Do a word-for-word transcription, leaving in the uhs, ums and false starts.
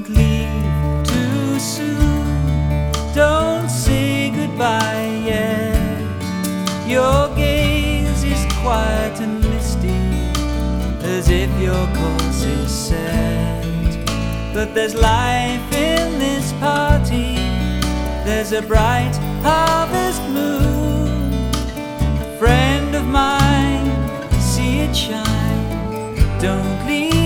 leave too soon. Don't say goodbye yet. Your gaze is quiet and misty, as if your course is set. But there's life in this party. There's a bright harvest moon, a friend of mine. See it shine. Don't leave